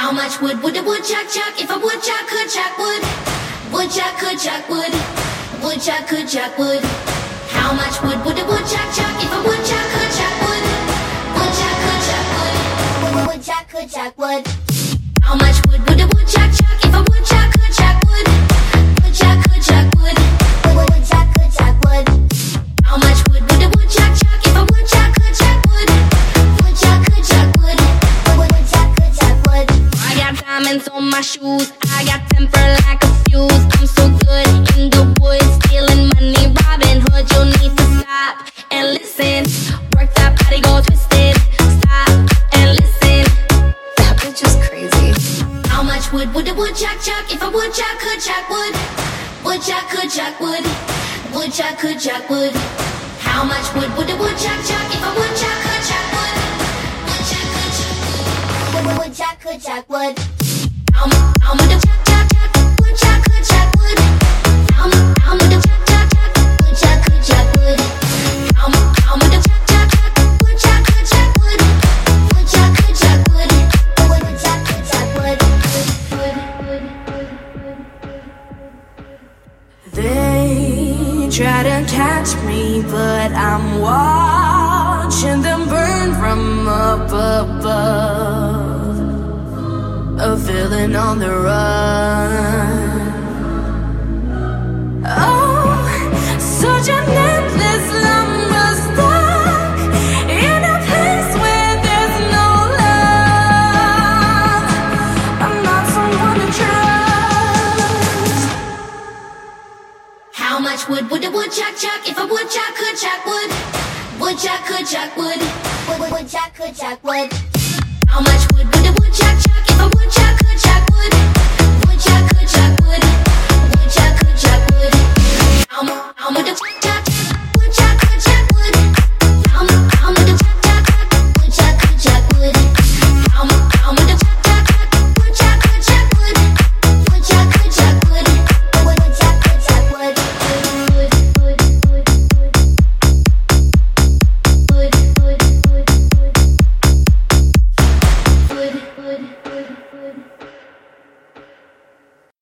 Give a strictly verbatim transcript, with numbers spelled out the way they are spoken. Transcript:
How much wood would a woodchuck chuck if a woodchuck could chuck wood? Woodchuck could chuck wood. Woodchuck could chuck wood. How much wood would a woodchuck chuck if a woodchuck could chuck wood? Woodchuck could chuck wood. Woodchuck could chuck wood. How much wood would a woodchuck chuck if a woodchuck could chuck wood? Woodchuck could chuck wood. Woodchuck could chuck wood. How much wood would a woodchuck chuck if a woodchuck could chuck wood? Woodchuck could chuck wood. Woodchuck could chuck wood. I got diamonds on my shoes. I got temper like a fuse. I'm so good in the woods, stealing money, Robin Hood. You need to stop and listen. Work that body, go twisted. Stop and listen. That bitch is crazy. How much wood would a woodchuck chuck if a woodchuck could chuck wood? Woodchuck could chuck wood. Woodchuck could chuck wood. How much wood would a woodchuck chuck if a woodchuck could chuck wood? Woodchuck could chuck wood. Woodchuck could chuck wood. How much? How much? Chuck chuck chuck. Woodchuck could chuck wood. How much? How much? Chuck chuck chuck. Woodchuck could chuck wood. How much? How much? Chuck chuck chuck. Woodchuck could chuck wood. Woodchuck could chuck wood. Woodchuck could chuck wood. They try to catch me, but I'm watching them burn from up above. A villain on the run. Oh, such an endless lumber stuck in a place where there's no love. I'm not someone to trust. How much wood would a woodchuck chuck if a woodchuck could chuck wood? Woodchuck could chuck wood. Woodchuck could chuck wood.